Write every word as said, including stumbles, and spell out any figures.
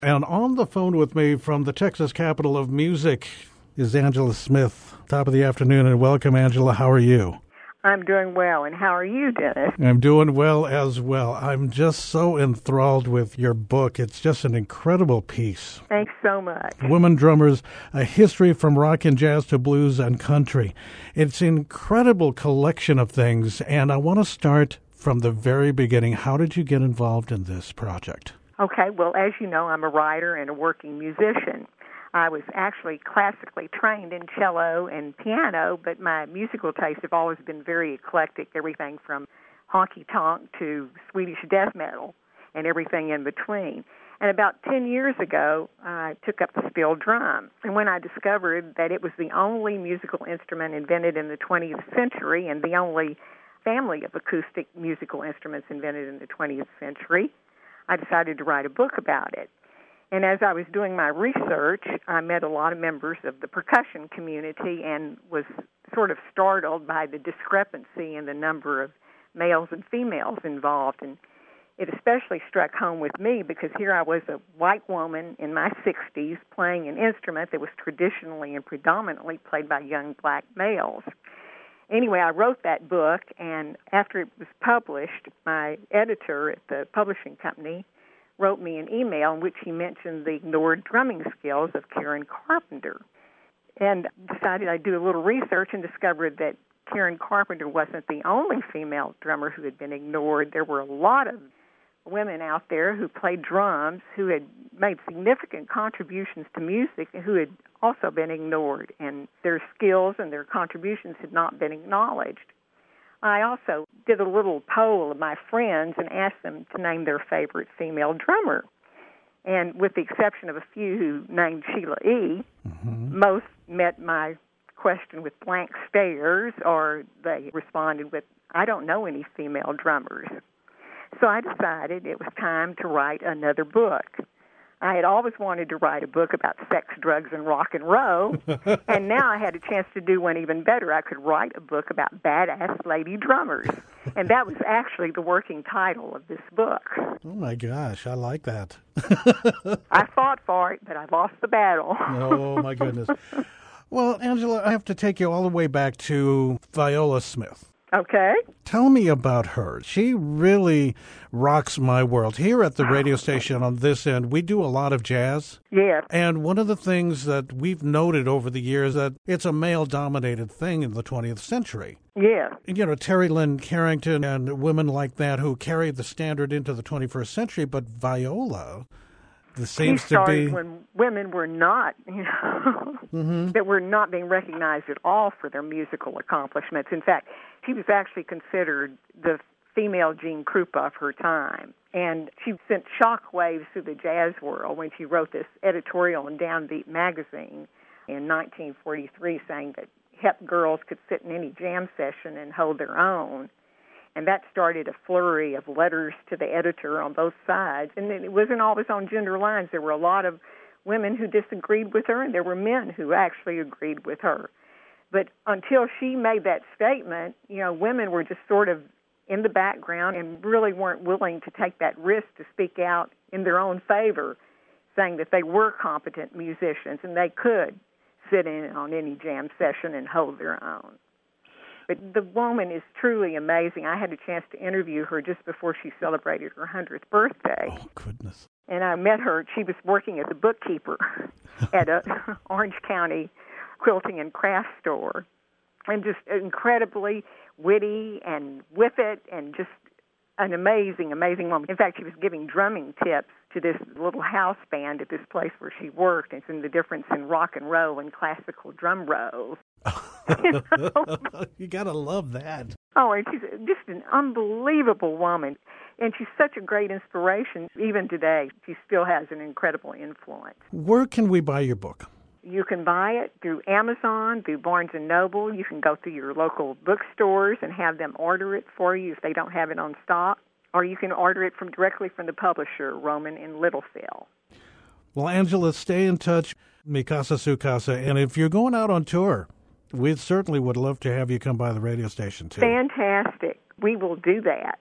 And on the phone with me from the Texas capital of music is Angela Smith. Top of the afternoon, and welcome, Angela. How are you? I'm doing well, and how are you, Dennis? I'm doing well as well. I'm just so enthralled with your book. It's just an incredible piece. Thanks so much. Women Drummers, A History from Rock and Jazz to Blues and Country. It's an incredible collection of things, and I want to start from the very beginning. How did you get involved in this project? Okay, well, as you know, I'm a writer and a working musician. I was actually classically trained in cello and piano, but my musical tastes have always been very eclectic, everything from honky-tonk to Swedish death metal and everything in between. And about ten years ago, I took up the steel drum. And when I discovered that it was the only musical instrument invented in the twentieth century and the only family of acoustic musical instruments invented in the twentieth century, I decided to write a book about it. And as I was doing my research, I met a lot of members of the percussion community and was sort of startled by the discrepancy in the number of males and females involved. And it especially struck home with me because here I was, a white woman in my sixties, playing an instrument that was traditionally and predominantly played by young black males. Anyway, I wrote that book, and after it was published, my editor at the publishing company wrote me an email in which he mentioned the ignored drumming skills of Karen Carpenter, and decided I'd do a little research and discovered that Karen Carpenter wasn't the only female drummer who had been ignored. There were a lot of women out there who played drums who had made significant contributions to music and who had also been ignored, and their skills and their contributions had not been acknowledged. I also did a little poll of my friends and asked them to name their favorite female drummer. And with the exception of a few who named Sheila E., mm-hmm. most met my question with blank stares, or they responded with, I don't know any female drummers. So I decided it was time to write another book. I had always wanted to write a book about sex, drugs, and rock and roll, and now I had a chance to do one even better. I could write a book about badass lady drummers, and that was actually the working title of this book. Oh, my gosh, I like that. I fought for it, but I lost the battle. Oh, my goodness. Well, Angela, I have to take you all the way back to Viola Smith. Okay. Tell me about her. She really rocks my world. Here at the radio station on this end, we do a lot of jazz. Yes. And one of the things that we've noted over the years that it's a male-dominated thing in the twentieth century. Yes. You know, Terry Lynn Carrington and women like that who carried the standard into the twenty-first century, but Viola... This seems she started to be when women were not, you know, mm-hmm. that were not being recognized at all for their musical accomplishments. In fact, she was actually considered the female Gene Krupa of her time. And she sent shockwaves through the jazz world when she wrote this editorial in Downbeat magazine in nineteen forty-three saying that hep girls could sit in any jam session and hold their own. And that started a flurry of letters to the editor on both sides. And it wasn't always on gender lines. There were a lot of women who disagreed with her, and there were men who actually agreed with her. But until she made that statement, you know, women were just sort of in the background and really weren't willing to take that risk to speak out in their own favor, saying that they were competent musicians and they could sit in on any jam session and hold their own. But the woman is truly amazing. I had a chance to interview her just before she celebrated her hundredth birthday. Oh, goodness. And I met her. She was working as a bookkeeper at a Orange County quilting and craft store. And just incredibly witty and with it and just an amazing, amazing woman. In fact, she was giving drumming tips to this little house band at this place where she worked. It's in the difference in rock and roll and classical drum rolls. you know? You gotta love that. Oh, and she's just an unbelievable woman. And she's such a great inspiration. Even today, she still has an incredible influence. Where can we buy your book? You can buy it through Amazon, through Barnes and Noble. You can go through your local bookstores and have them order it for you if they don't have it on stock. Or you can order it from directly from the publisher, Roman in Littlefell. Well, Angela, stay in touch, Mi Casa Su Casa. And if you're going out on tour, we certainly would love to have you come by the radio station, too. Fantastic. We will do that.